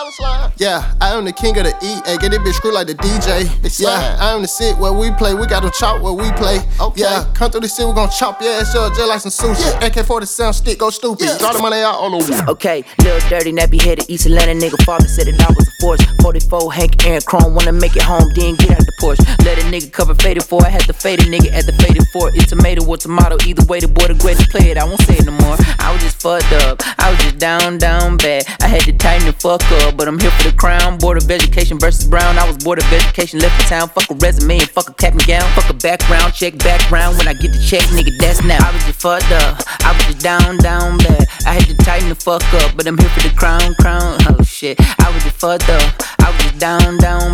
Yeah, I am the king of the E. Ay, get this bitch screw like the DJ. Yeah, I am the sit where we play. We got them chop where we play. Yeah, come through the city, we gon' chop your ass up just like some sushi. AK-47 stick, go stupid. Draw the money out on the wall. Okay, little dirty, nappy headed East Atlanta nigga. Father said that I was a force. 44 Hank Aaron Chrome, wanna make it home, then get out the Porsche. Let a nigga cover faded for. I had to fade a nigga at the faded for. It's tomato or tomato, either way the boy the greatest play it. I won't say it no more. I was just fucked up, I was just down bad. I had to tighten the fuck up, but I'm here for the crown. Board of Education versus Brown. I was board of education, left the town. Fuck a resume and fuck a cap and gown. Fuck a background, check background. When I get the check, nigga, that's now. I was just fucked up, I was just down bad. I had to tighten the fuck up, but I'm here for the crown. Oh shit, I was just fucked up, I was just down